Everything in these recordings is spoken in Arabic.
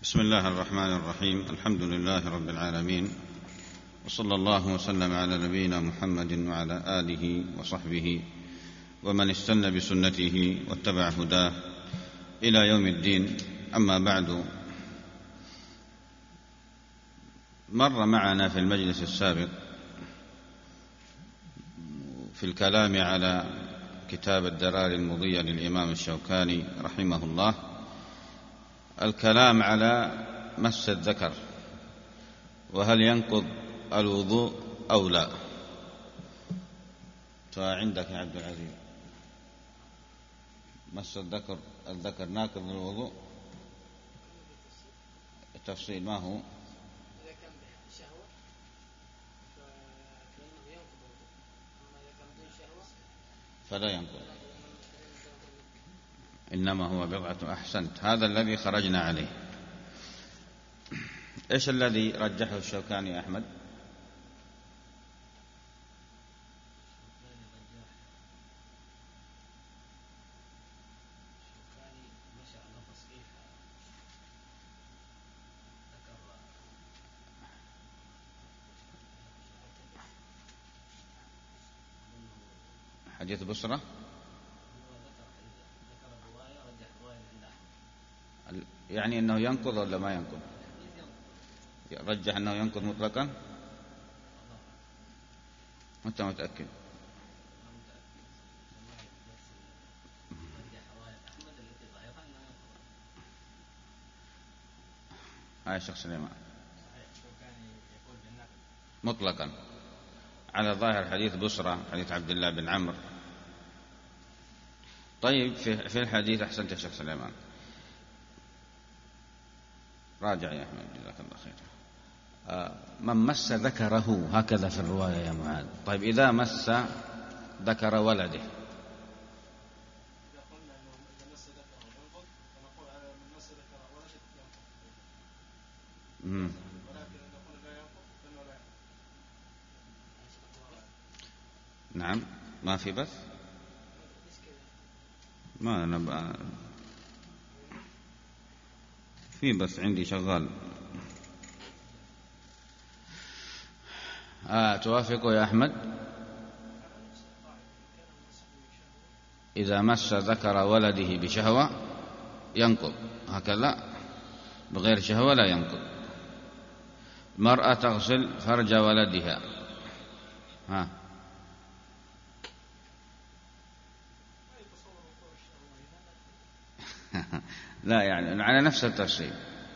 بسم الله الرحمن الرحيم. الحمد لله رب العالمين، وصلى الله وسلم على نبينا محمد وعلى آله وصحبه ومن استنى بسنته واتبع هداه إلى يوم الدين. أما بعد، مر معنا في المجلس السابق في الكلام على كتاب الدرار المضية للإمام الشوكاني رحمه الله الكلام على مس الذكر، وهل ينقض الوضوء أو لا. فعندك يا عبد العزيز، مس الذكر ناقض الوضوء؟ التفصيل ما هو؟ إذا كان شهوة فإنه ينقض الوضوء، أما إذا كان بدون شهوة فلا ينقض، إنما هو بضعة. أحسنت، هذا الذي خرجنا عليه. إيش الذي رجحه الشوكاني يا أحمد؟ حديث بصرة يعني أنه ينقض ولا ما ينقض؟ رجح أنه ينقض مطلقا؟ أنت متأكد؟ هاي الشيخ سليمان مطلقا على ظاهر حديث بصرة، حديث عبد الله بن عمرو. طيب في الحديث، أحسنت يا شيخ سليمان، راجع يا أحمد جزاك الله خير. من مس ذكره، هكذا في الرواية يا معاذ. طيب إذا مس ذكر ولده، نعم ما في بث، ما أنا في بث عندي شغال. توافقوا يا أحمد؟ إذا مس ذكر ولده بشهوة ينقض، هكذا بغير شهوة لا ينقض. المرأة تغسل فرج ولدها، لا يعني على نفس التفصيل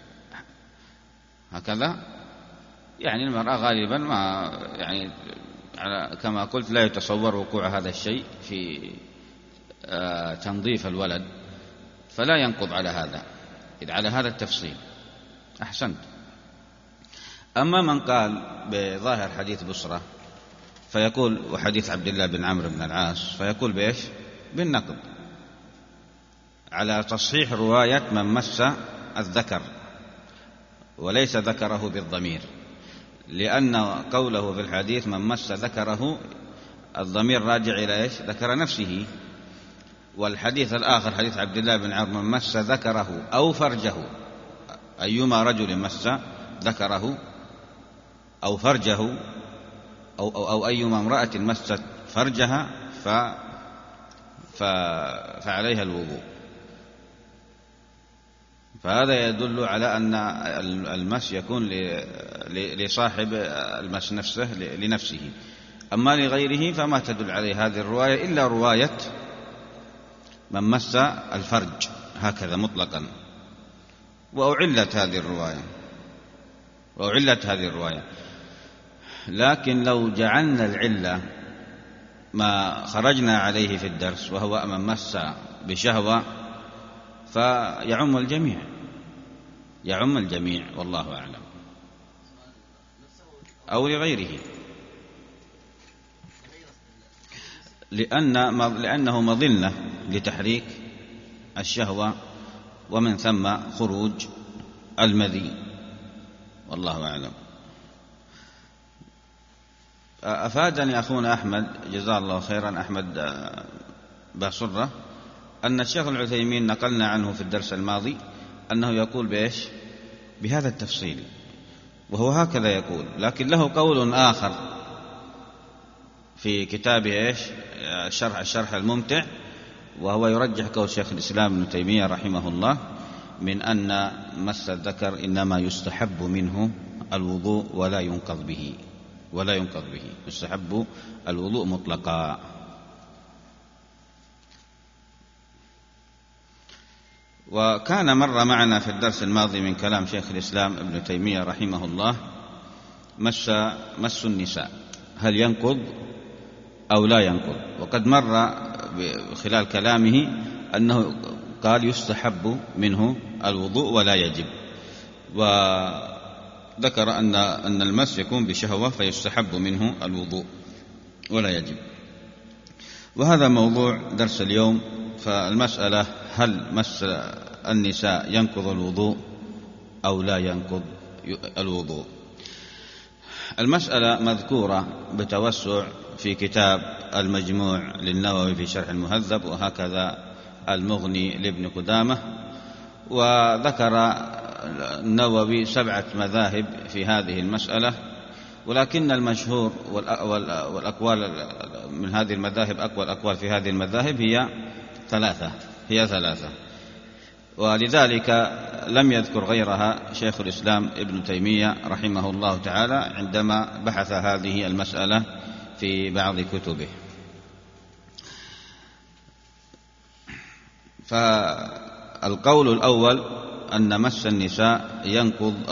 هكذا. يعني المرأة غالبا ما يعني كما قلت لا يتصور وقوع هذا الشيء في تنظيف الولد، فلا ينقض على هذا إذ على هذا التفصيل. أحسنت. أما من قال بظاهر حديث بصرة فيقول، وحديث عبد الله بن عمرو بن العاص، فيقول بإيش؟ بالنقض، على تصحيح رواية من مس الذكر وليس ذكره بالضمير، لأن قوله في الحديث من مس ذكره الضمير راجع إلى إيش؟ ذكر نفسه. والحديث الآخر حديث عبد الله بن عمرو من مس ذكره أو فرجه، أيما رجل مس ذكره أو فرجه أو أيما امرأة مست فرجها فعليها الوضوء. فهذا يدل على أن المس يكون لصاحب المس نفسه لنفسه، أما لغيره فما تدل عليه هذه الرواية إلا رواية من مس الفرج هكذا مطلقا. وأعلت هذه الرواية. لكن لو جعلنا العلة ما خرجنا عليه في الدرس، وهو من مس بشهوة، فيعم الجميع والله أعلم، أو لغيره، لأنه مظنة لتحريك الشهوة ومن ثم خروج المذي، والله أعلم. أفادني أخونا أحمد جزاه الله خيرا، أحمد باصرة، أن الشيخ العثيمين نقلنا عنه في الدرس الماضي أنه يقول بإيش؟ بهذا التفصيل، وهو هكذا يقول. لكن له قول آخر في كتابه الشرح الممتع، وهو يرجح قول شيخ الإسلام ابن تيمية رحمه الله من أن مس الذكر إنما يستحب منه الوضوء ولا ينقض به، يستحب الوضوء مطلقا. وكان مر معنا في الدرس الماضي من كلام شيخ الإسلام ابن تيمية رحمه الله مس النساء هل ينقض أو لا ينقض، وقد مر خلال كلامه أنه قال يستحب منه الوضوء ولا يجب، وذكر أن المس يكون بشهوة فيستحب منه الوضوء ولا يجب. وهذا موضوع درس اليوم. فالمسألة هل مس النساء ينقض الوضوء أو لا ينقض الوضوء؟ المسألة مذكورة بتوسع في كتاب المجموع للنووي في شرح المهذب، وهكذا المغني لابن قدامة. وذكر النووي 7 مذاهب في هذه المسألة، ولكن المشهور والأقوال من هذه المذاهب، أقوى الأقوال في هذه المذاهب هي ثلاثة، ولذلك لم يذكر غيرها شيخ الإسلام ابن تيمية رحمه الله تعالى عندما بحث هذه المسألة في بعض كتبه. فالقول الأول أن مس النساء ينقض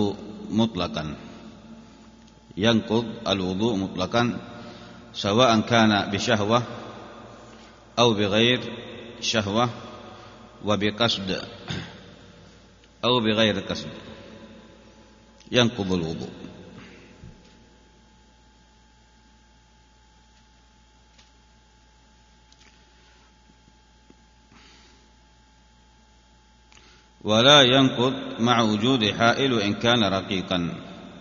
الوضوء مطلقا، سواء كان بشهوة أو بغير شهوة، وبقصد أو بغير قصد ينقض الوضوء. ولا ينقض مع وجود حائل وإن كان رقيقا.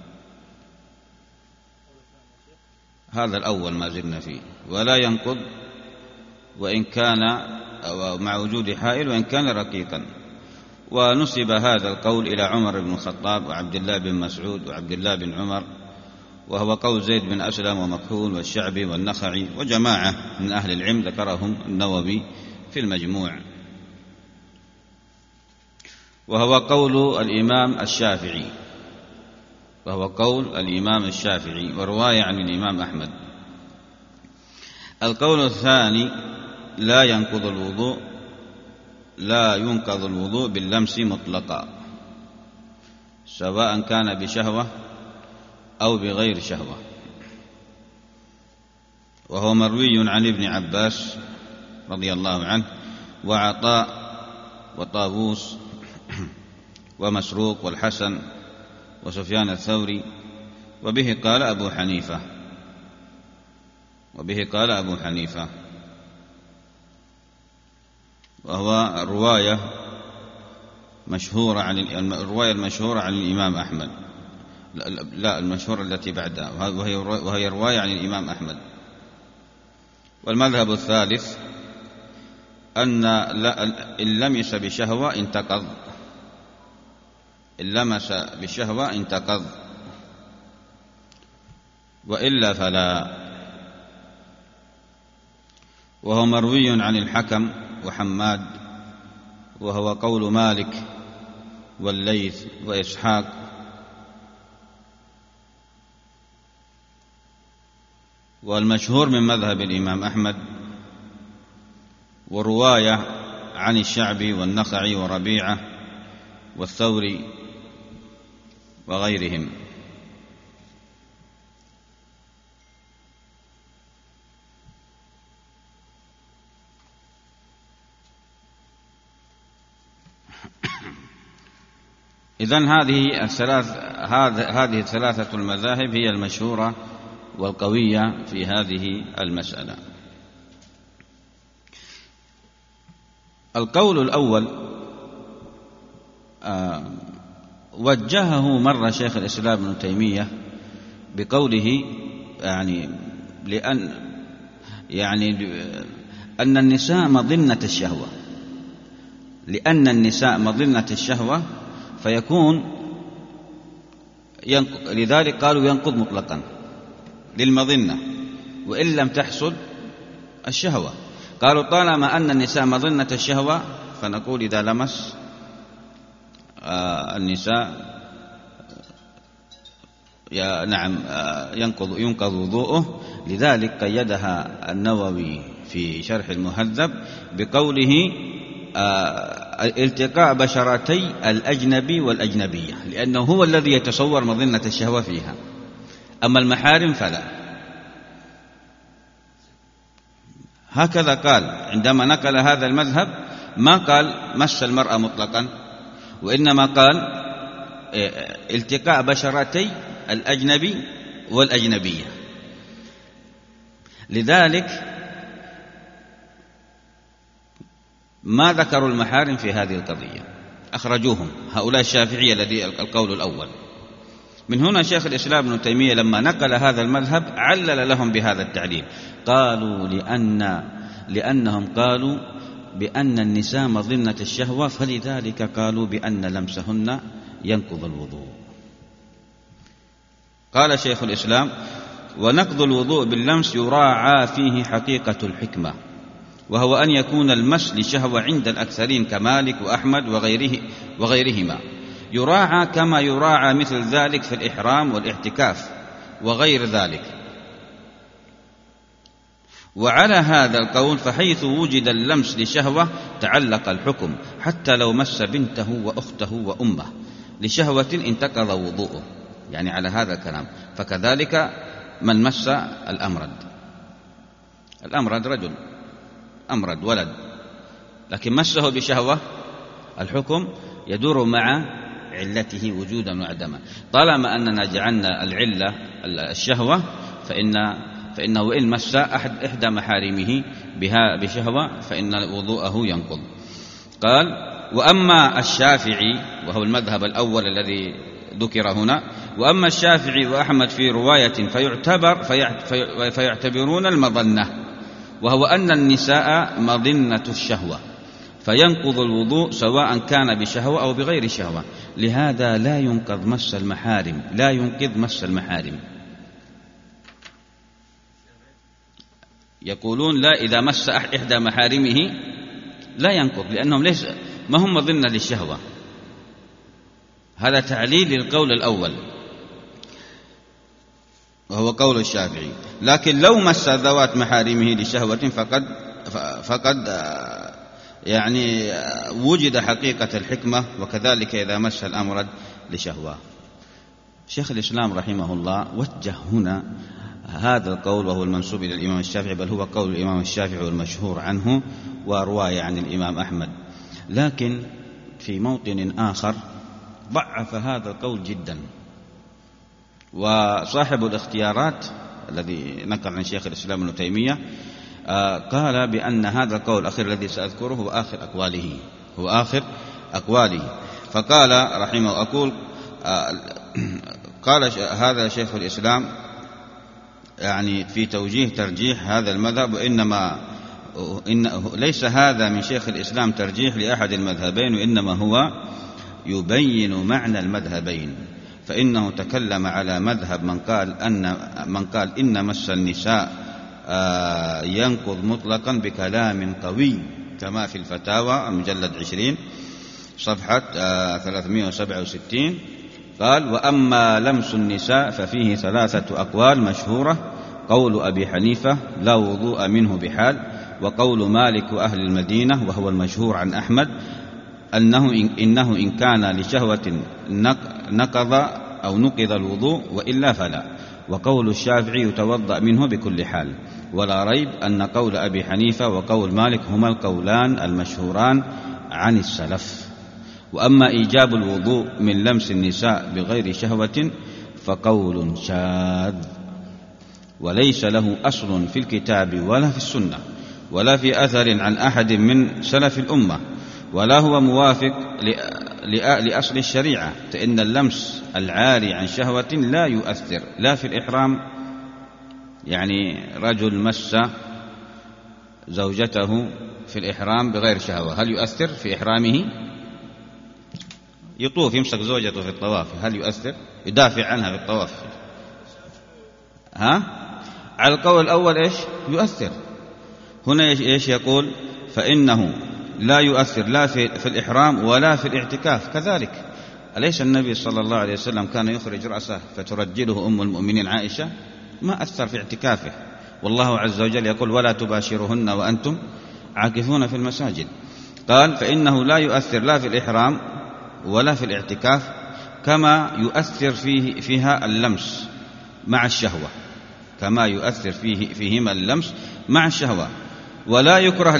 هذا الأول ما زلنا فيه، ولا ينقض وإن كان مع وجود حائل وإن كان رقيقا. ونسب هذا القول إلى عمر بن الخطاب وعبد الله بن مسعود وعبد الله بن عمر، وهو قول زيد بن أسلم ومكحول والشعبي والنخعي وجماعة من أهل العلم ذكرهم النووي في المجموع، وهو قول الإمام الشافعي ورواية عن الإمام أحمد. القول الثاني لا ينقض الوضوء باللمس مطلقا، سواء كان بشهوة أو بغير شهوة، وهو مروي عن ابن عباس رضي الله عنه وعطاء وطاووس ومسروق والحسن وسفيان الثوري، وبه قال أبو حنيفة، وهو الرواية المشهورة عن الإمام أحمد، لا المشهورة التي بعدها، وهي رواية عن الإمام أحمد. والمذهب الثالث أن إن لمس بشهوة انتقض، وإلا فلا. وهو مروي عن الحكم وحماد، وهو قول مالك والليث وإسحاق، والمشهور من مذهب الإمام أحمد، ورواية عن الشعبي والنخعي وربيعة والثوري وغيرهم. إذن هذه الثلاثة المذاهب هي المشهورة والقوية في هذه المسألة. القول الأول وجهه مرة شيخ الإسلام ابن تيمية بقوله أن النساء مظنة الشهوة، لأن النساء مظنة الشهوة، فيكون لذلك قالوا ينقض مطلقا للمظنة وإن لم تحصل الشهوة. قالوا طالما أن النساء مظنة الشهوة فنقول إذا لمس النساء نعم ينقض وضوءه. لذلك قيدها النووي في شرح المهذب بقوله التقاء بشرتي الأجنبي والأجنبية، لأنه هو الذي يتصور مظنة الشهوة فيها، أما المحارم فلا. هكذا قال عندما نقل هذا المذهب، ما قال مس المرأة مطلقا، وإنما قال التقاء بشرتي الأجنبي والأجنبية. لذلك ما ذكروا المحارم في هذه القضية، أخرجوهم هؤلاء الشافعية الذي القول الأول. من هنا شيخ الإسلام ابن تيمية لما نقل هذا المذهب علل لهم بهذا التعليل، قالوا لأنهم قالوا بأن النساء مظنة الشهوة، فلذلك قالوا بأن لمسهن ينقض الوضوء. قال شيخ الإسلام: ونقض الوضوء باللمس يراعى فيه حقيقة الحكمة، وهو أن يكون المس لشهوة عند الأكثرين كمالك وأحمد وغيرهما، يراعى كما يراعى مثل ذلك في الإحرام والاعتكاف وغير ذلك. وعلى هذا القول فحيث وجد اللمس لشهوة تعلق الحكم، حتى لو مس بنته وأخته وأمه لشهوة انتقض وضوءه، يعني على هذا الكلام. فكذلك من مس الأمرد رجل أمرد ولد، لكن مسه بشهوة، الحكم يدور مع علته وجودا وعدما. طالما أننا جعلنا العلة الشهوة فإنه إن مس إحدى محارمه بها بشهوة فإن وضوءه ينقض. قال: وأما الشافعي، وهو المذهب الأول الذي ذكر هنا، وأما الشافعي وأحمد في رواية فيعتبرون المظنة، وهو أن النساء مظنة الشهوة، فينقض الوضوء سواء كان بشهوة أو بغير شهوة. لهذا لا ينقض مس المحارم، لا ينقض مس المحارم. يقولون لا، إذا مس إحدى محارمه لا ينقض، لأنهم ما هم مظنة للشهوة. هذا تعليل للقول الأول وهو قول الشافعي. لكن لو مس ذوات محارمه لشهوة فقد يعني وجد حقيقة الحكمة، وكذلك إذا مس الأمرد لشهوة. شيخ الإسلام رحمه الله وجه هنا هذا القول، وهو المنسوب إلى الإمام الشافعي، بل هو قول الإمام الشافعي والمشهور عنه ورواية عن الإمام أحمد، لكن في موطن آخر ضعف هذا القول جدا. وصاحب الاختيارات الذي نقل عن شيخ الإسلام ابن تيمية قال بأن هذا القول الأخير الذي سأذكره هو آخر أقواله. فقال رحمه قال هذا شيخ الإسلام يعني في توجيه ترجيح هذا المذهب، ليس هذا من شيخ الإسلام ترجيح لأحد المذهبين، وإنما هو يبين معنى المذهبين. فإنه تكلم على مذهب من قال إن مس النساء ينقض مطلقا بكلام طويل، كما في الفتاوى المجلد 20 صفحة 367. قال: وأما لمس النساء ففيه 3 أقوال مشهورة: قول أبي حنيفة لا وضوء منه بحال، وقول مالك وأهل المدينة وهو المشهور عن أحمد إنه إن كان لشهوة نقض الوضوء، وإلا فلا، وقول الشافعي يتوضأ منه بكل حال. ولا ريب أن قول أبي حنيفة وقول مالك هما القولان المشهوران عن السلف. وأما إيجاب الوضوء من لمس النساء بغير شهوة فقول شاذ، وليس له أصل في الكتاب ولا في السنة ولا في أثر عن أحد من سلف الأمة، ولا هو موافق لأصل الشريعة، فإن اللمس العاري عن شهوة لا يؤثر لا في الإحرام، يعني رجل مس زوجته في الإحرام بغير شهوة، هل يؤثر في إحرامه؟ يطوف يمسك زوجته في الطواف، هل يؤثر؟ يدافع عنها في الطواف. على القول الأول إيش يؤثر. هنا إيش يقول؟ فإنه لا يؤثر لا في الإحرام ولا في الاعتكاف كذلك. أليس النبي صلى الله عليه وسلم كان يخرج رأسه فترجله أم المؤمنين عائشة؟ ما أثر في اعتكافه. والله عز وجل يقول ولا تباشرهن وأنتم عاكفون في المساجد. قال فإنه لا يؤثر لا في الإحرام ولا في الاعتكاف، كما يؤثر فيها اللمس مع الشهوة، كما يؤثر فيهما اللمس مع الشهوة. ولا يكره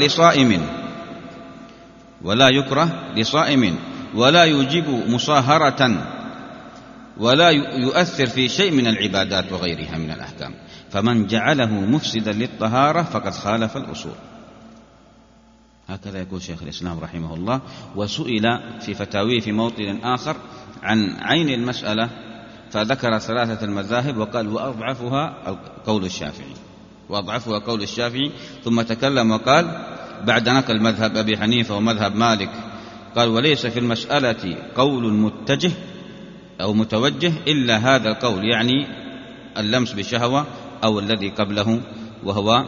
لصائم ولا يجب مصاهرة ولا يؤثر في شيء من العبادات وغيرها من الأحكام. فمن جعله مفسدا للطهارة فقد خالف الأصول. هكذا يقول شيخ الإسلام رحمه الله. وسئل في فتاويه في موطن آخر عن عين المسألة فذكر 3 المذاهب وقال وأضعفها قول الشافعي، ثم تكلم وقال بعد نقل مذهب أبي حنيفة ومذهب مالك، قال وليس في المسألة قول متجه أو متوجه إلا هذا القول، يعني اللمس بشهوة أو الذي قبله وهو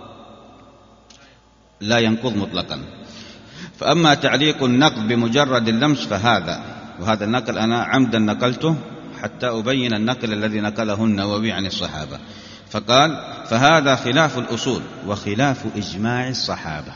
لا ينقض مطلقا. فأما تعليق النقض بمجرد اللمس فهذا، وهذا النقل أنا عمدا نقلته حتى أبين النقل الذي نقله النووي عن الصحابة. فقال فهذا خلاف الأصول وخلاف إجماع الصحابة.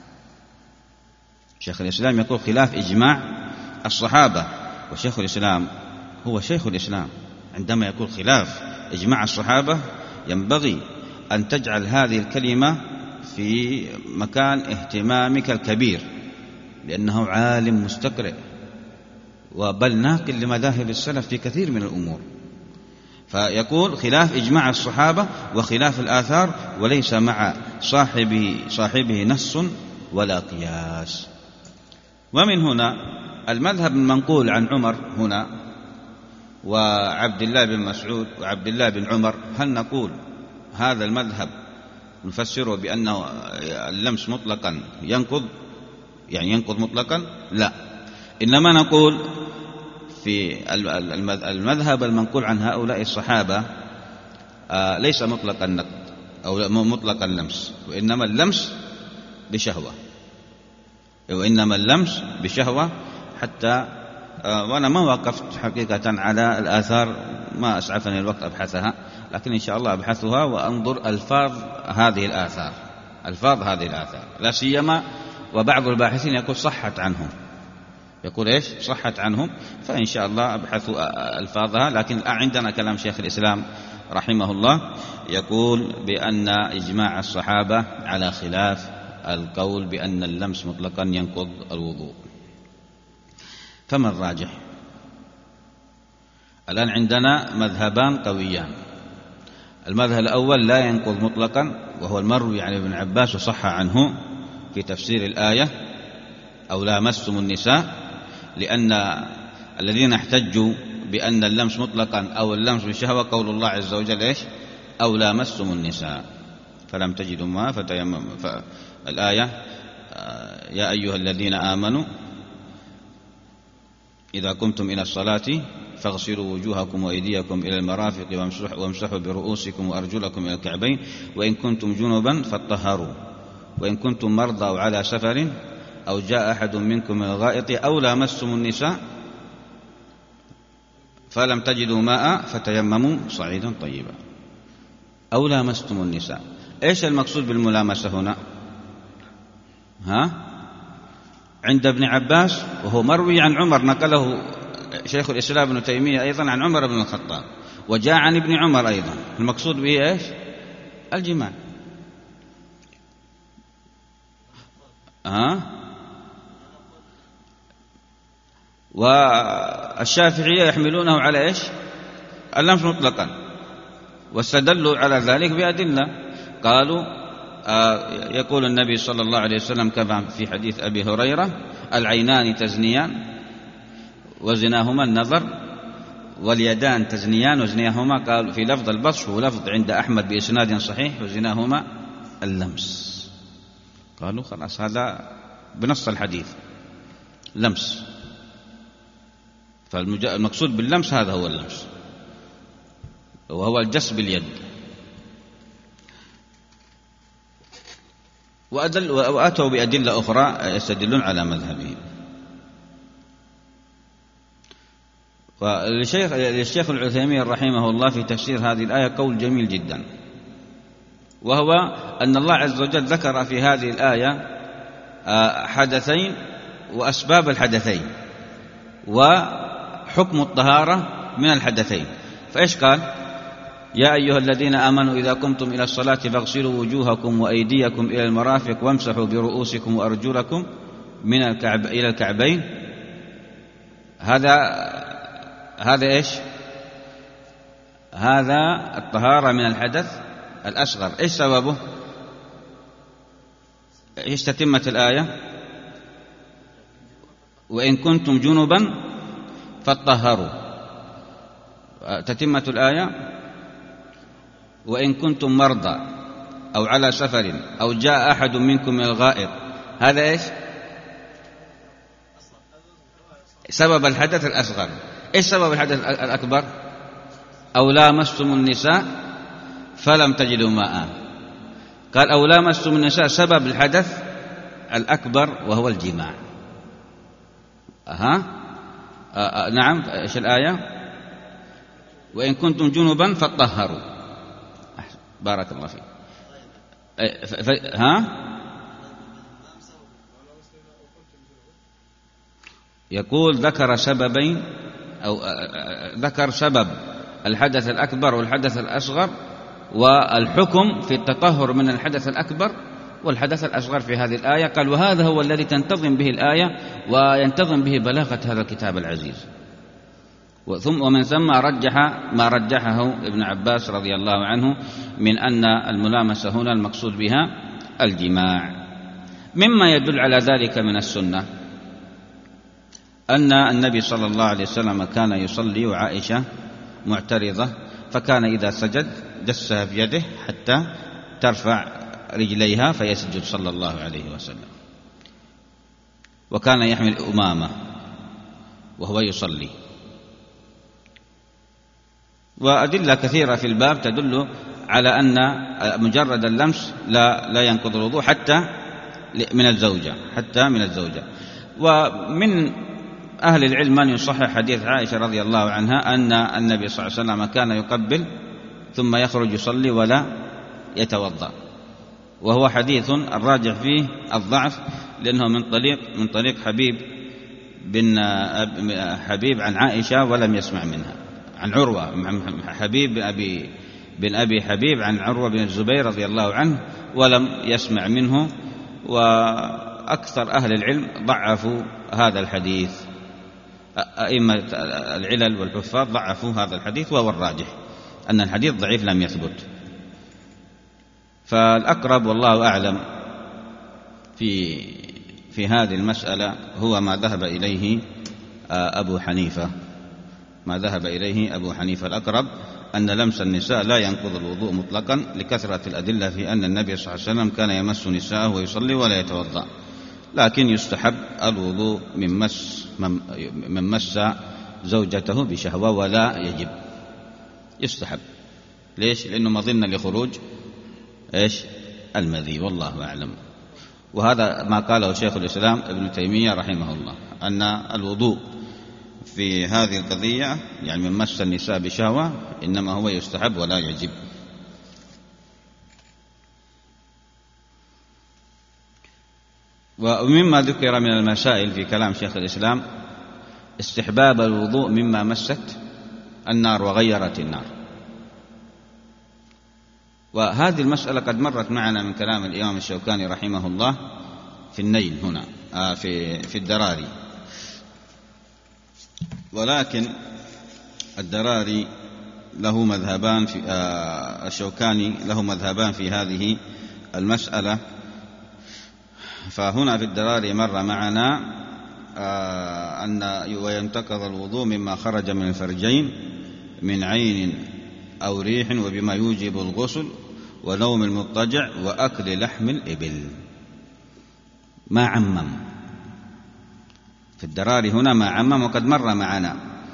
شيخ الإسلام يقول خلاف إجماع الصحابة، وشيخ الإسلام هو شيخ الإسلام. عندما يقول خلاف إجماع الصحابة ينبغي أن تجعل هذه الكلمة في مكان اهتمامك الكبير، لأنه عالم مستقرئ وبل ناقل لمذاهب السلف في كثير من الأمور. فيقول خلاف إجماع الصحابة وخلاف الآثار، وليس مع صاحبه نص ولا قياس. ومن هنا المذهب المنقول عن عمر هنا وعبد الله بن مسعود وعبد الله بن عمر، هل نقول هذا المذهب نفسره بأنه اللمس مطلقا ينقض، يعني ينقض مطلقا؟ لا، إنما نقول في المذهب المنقول عن هؤلاء الصحابة ليس مطلق النقض أو مطلق اللمس، وإنما اللمس بشهوة، حتى وأنا ما وقفت حقيقة على الآثار، ما أسعفني الوقت أبحثها، لكن إن شاء الله أبحثها وأنظر ألفاظ هذه الآثار لا سيما وبعض الباحثين يقول صحت عنهم، يقول إيش صحت عنهم، فإن شاء الله أبحث ألفاظها. لكن عندنا كلام شيخ الإسلام رحمه الله يقول بأن إجماع الصحابة على خلاف القول بأن اللمس مطلقا ينقض الوضوء. فما الراجح؟ الآن عندنا مذهبان قويان. المذهب الأول لا ينقض مطلقا، وهو المروي عن ابن عباس وصح عنه في تفسير الآية أو لامستم النساء، لأن الذين احتجوا بأن اللمس مطلقا أو اللمس بشهوة قول الله عز وجل إيش؟ أو لامستم النساء فلم تجدوا ماء فتيمموا. فالآية يا أيها الذين آمنوا إذا قمتم إلى الصلاة فاغسلوا وجوهكم وأيديكم إلى المرافق وامسحوا برؤوسكم وأرجلكم إلى الكعبين وإن كنتم جنبا فاطهروا وإن كنتم مرضى أو على سفر أو جاء أحد منكم من الغائط أو لامستم النساء فلم تجدوا ماء فتيمموا صعيدا طيبا. أو لامستم النساء، إيش المقصود بالملامسة هنا؟ عند ابن عباس، وهو مروي عن عمر، نقله شيخ الإسلام ابن تيمية أيضا عن عمر بن الخطاب، وجاء عن ابن عمر أيضا. المقصود به إيش؟ الجماع. والشافعية يحملونه على إيش؟ اللمس مطلقا، واستدلوا على ذلك بأدلة. قالوا يقول النبي صلى الله عليه وسلم كما في حديث أبي هريرة العينان تزنيان وزناهما النظر واليدان تزنيان وزناهما، قال في لفظ البطش ولفظ عند أحمد بإسناد صحيح وزناهما اللمس. قالوا خلاص هذا بنص الحديث لمس. فالمقصود باللمس هذا هو اللمس، وهو الجس باليد. وأتوا بأدلة أخرى يستدلون على مذهبهم. وللشيخ العثيمين رحمه الله في تفسير هذه الآية قول جميل جدا، وهو أن الله عز وجل ذكر في هذه الآية حدثين وأسباب الحدثين وحكم الطهارة من الحدثين. فإيش قال؟ يا أيها الذين آمنوا إذا قمتم إلى الصلاة فاغسلوا وجوهكم وأيديكم إلى المرافق وامسحوا برؤوسكم وأرجلكم إلى الكعبين. هذا إيش؟ هذا الطهارة من الحدث الأصغر. إيش سببه؟ إيش تتمة الآية؟ وإن كنتم جنبا فاطهروا. تتمة الآية وإن كنتم مرضى أو على سفر أو جاء أحد منكم من الغائط. هذا إيش؟ سبب الحدث الأصغر. إيش سبب الحدث الأكبر؟ أو لامستم النساء فلم تجدوا ماء. قال أو لامستم النساء سبب الحدث الأكبر وهو الجماع. نعم. إيش الآية؟ وإن كنتم جنبا فاطهروا. بارك الله فيك. يقول ذكر سببين، أو ذكر سبب الحدث الأكبر والحدث الأصغر، والحكم في التطهر من الحدث الأكبر والحدث الأصغر في هذه الآية. قال وهذا هو الذي تنتظم به الآية وينتظم به بلاغة هذا الكتاب العزيز. ومن ثم رجح ما رجحه ابن عباس رضي الله عنه من أن الملامسة هنا المقصود بها الجماع. مما يدل على ذلك من السنة أن النبي صلى الله عليه وسلم كان يصلي وعائشة معترضة، فكان إذا سجد دسها في يده حتى ترفع رجليها فيسجد صلى الله عليه وسلم، وكان يحمل أمامة وهو يصلي. وأدلة كثيرة في الباب تدل على أن مجرد اللمس لا ينقض الوضوء حتى من الزوجة. ومن أهل العلم من يصحح حديث عائشة رضي الله عنها أن النبي صلى الله عليه وسلم كان يقبل ثم يخرج يصلي ولا يتوضأ، وهو حديث الراجح فيه الضعف، لأنه من طريق حبيب عن عائشة ولم يسمع منها، عن عروة حبيب بن أبي حبيب عن عروة بن الزبير رضي الله عنه ولم يسمع منه. وأكثر أهل العلم ضعفوا هذا الحديث، أئمة العلل والحفاظ ضعفوا هذا الحديث، وهو الراجح أن الحديث ضعيف لم يثبت. فالأقرب والله أعلم في هذه المسألة هو ما ذهب إليه أبو حنيفة. الأقرب أن لمس النساء لا ينقض الوضوء مطلقا، لكثرة الأدلة في أن النبي صلى الله عليه وسلم كان يمس نساءه ويصلي ولا يتوضأ، لكن يستحب الوضوء من مس زوجته بشهوة ولا يجب، يستحب. ليش؟ لأنه مظنة لخروج المذي، والله أعلم. وهذا ما قاله شيخ الإسلام ابن تيمية رحمه الله، أن الوضوء في هذه القضية يعني من مس النساء بشهوة إنما هو يستحب ولا يجب. ومما ذكر من المسائل في كلام شيخ الإسلام استحباب الوضوء مما مست النار وغيرت النار. وهذه المسألة قد مرت معنا من كلام الإمام الشوكاني رحمه الله في النيل هنا في الدراري، ولكن الدراري له مذهبان الشوكاني له مذهبان في هذه المسألة. فهنا في الدراري مر معنا أن وينتقض الوضوء مما خرج من الفرجين من عين أو ريح وبما يوجب الغسل ونوم المضطجع وأكل لحم الإبل. ما عمم في الدراري هنا، ما عمم، وقد مر معنا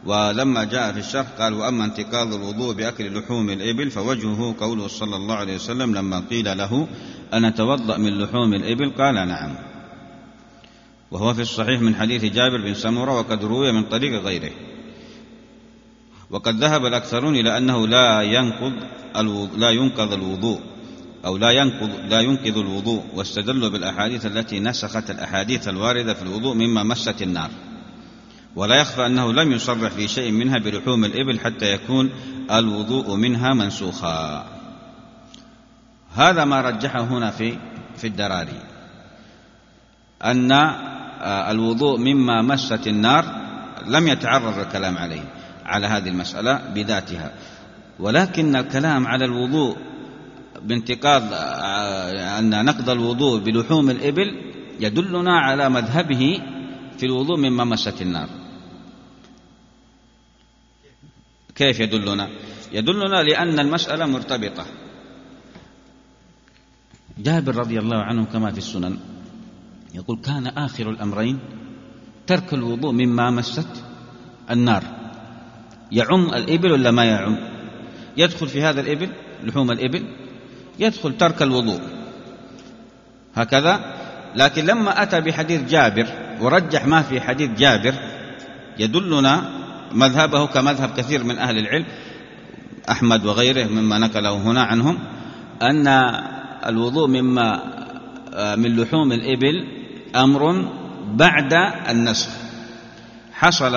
ولما جاء في الشرح قال: وأما انتقاض الوضوء بأكل لحوم الإبل فوجهه قوله صلى الله عليه وسلم لما قيل له: أنا أتوضأ من لحوم الإبل؟ قال: نعم. وهو في الصحيح من حديث جابر بن سمرة، وقد روي من طريق غيره. وقد ذهب الأكثرون إلى أنه لا ينقض الوضوء أو لا ينقض الوضوء، واستدلوا بالأحاديث التي نسخت الأحاديث الواردة في الوضوء مما مست النار. ولا يخفى أنه لم يصرح في شيء منها بلحوم الإبل حتى يكون الوضوء منها منسوخا. هذا ما رجحه هنا في الدراري، أن الوضوء مما مست النار لم يتعرض الكلام على هذه المسألة بذاتها، ولكن الكلام على الوضوء بانتقاض أن نقض الوضوء بلحوم الإبل يدلنا على مذهبه في الوضوء مما مست النار. كيف يدلنا؟ يدلنا لأن المسألة مرتبطة. جابر رضي الله عنه كما في السنن يقول: كان آخر الأمرين ترك الوضوء مما مست النار. يعم الإبل ولا ما يعم؟ يدخل في هذا الإبل لحوم الإبل، يدخل ترك الوضوء هكذا. لكن لما أتى بحديث جابر ورجح ما في حديث جابر يدلنا مذهبه كمذهب كثير من أهل العلم، أحمد وغيره مما نقله هنا عنهم، أن الوضوء من لحوم الإبل أمر بعد النسخ. حصل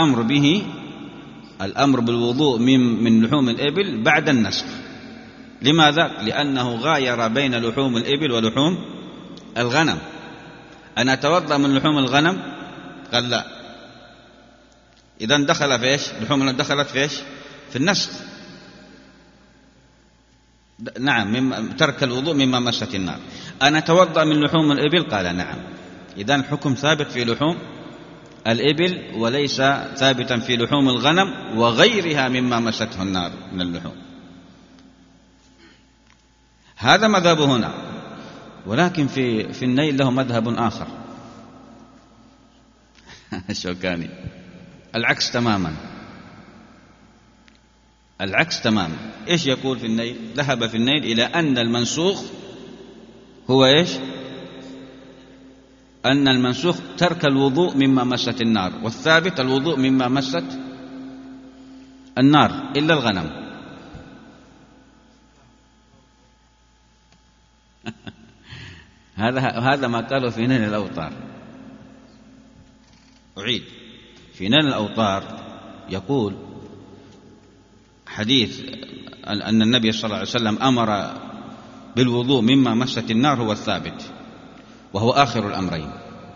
الأمر بالوضوء من لحوم الإبل بعد النسخ. لماذا؟ لأنه غاير بين لحوم الإبل ولحوم الغنم. أنا أتوضأ من لحوم الغنم؟ قال لا. إذن دخل في إيش؟ لحوم دخلت في إيش؟ في النسخ. نعم، ترك الوضوء مما مست النار. أنا أتوضأ من لحوم الإبل؟ قال نعم. إذن الحكم ثابت في لحوم الإبل وليس ثابتا في لحوم الغنم وغيرها مما مسته النار من اللحوم. هذا مذهب هنا. ولكن في النيل له مذهب آخر الشوكاني، العكس تماما. إيش يقول في النيل؟ ذهب في النيل إلى أن المنسوخ هو إيش؟ أن المنسوخ ترك الوضوء مما مست النار، والثابت الوضوء مما مست النار إلا الغنم. هذا ما قالوا في نيل الأوطار. أعيد: في نيل الأوطار يقول حديث أن النبي صلى الله عليه وسلم أمر بالوضوء مما مست النار هو الثابت، وهو آخر الأمرين.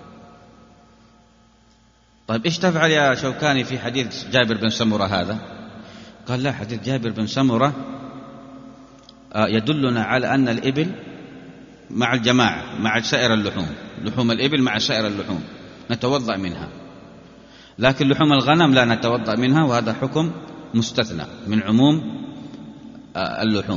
طيب إيش تفعل يا شوكاني في حديث جابر بن سمرة هذا؟ قال لا، حديث جابر بن سمرة يدلنا على أن الإبل مع الجماعة مع سائر اللحوم، لحوم الإبل مع سائر اللحوم نتوضأ منها، لكن لحوم الغنم لا نتوضأ منها، وهذا حكم مستثنى من عموم اللحوم.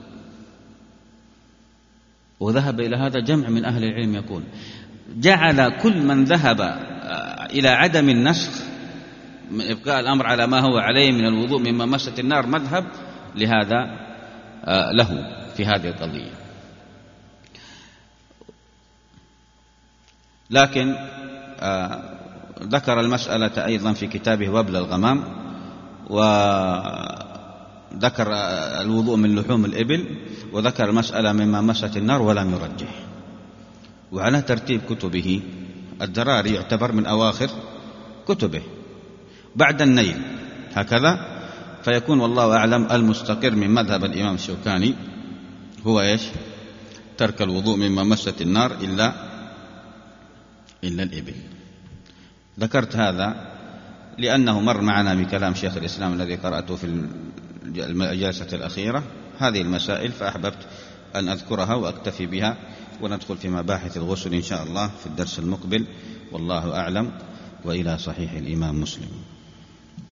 وذهب إلى هذا جمع من أهل العلم، يقول جعل كل من ذهب إلى عدم النسخ من إبقاء الأمر على ما هو عليه من الوضوء مما مست النار مذهب لهذا له في هذه القضية. لكن ذكر المسألة أيضا في كتابه وبل الغمام، وذكر الوضوء من لحوم الإبل، وذكر المسألة مما مست النار ولم يرجح. وعلى ترتيب كتبه الدراري يعتبر من أواخر كتبه بعد النيل هكذا، فيكون والله أعلم المستقر من مذهب الإمام الشوكاني هو إيش؟ ترك الوضوء مما مست النار إلا الإبل. ذكرت هذا لأنه مر معنا بكلام شيخ الإسلام الذي قرأته في الجلسة الأخيرة هذه المسائل، فأحببت أن أذكرها وأكتفي بها، وندخل في مباحث الغسل إن شاء الله في الدرس المقبل، والله أعلم. وإلى صحيح الإمام مسلم.